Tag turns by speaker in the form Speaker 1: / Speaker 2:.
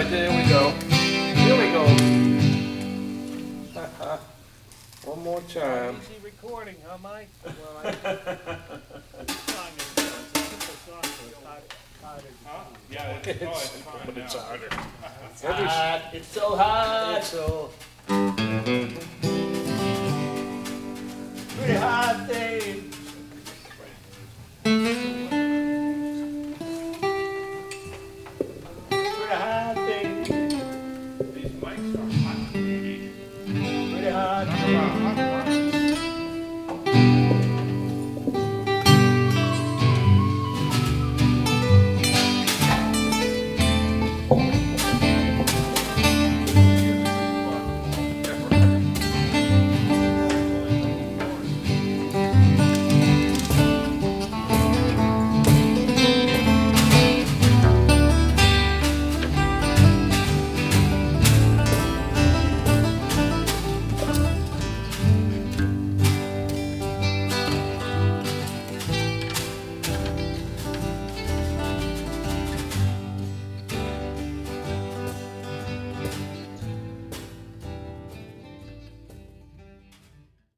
Speaker 1: there we go. Here we go. One more time.
Speaker 2: Easy recording, huh, Mike?
Speaker 3: Well,
Speaker 2: Yeah,
Speaker 1: But it's harder.
Speaker 3: it's so hot.
Speaker 1: It's so.
Speaker 3: Pretty hot day. Pretty hot day.
Speaker 2: These mics are hot.
Speaker 3: Pretty hot day.
Speaker 2: Hot.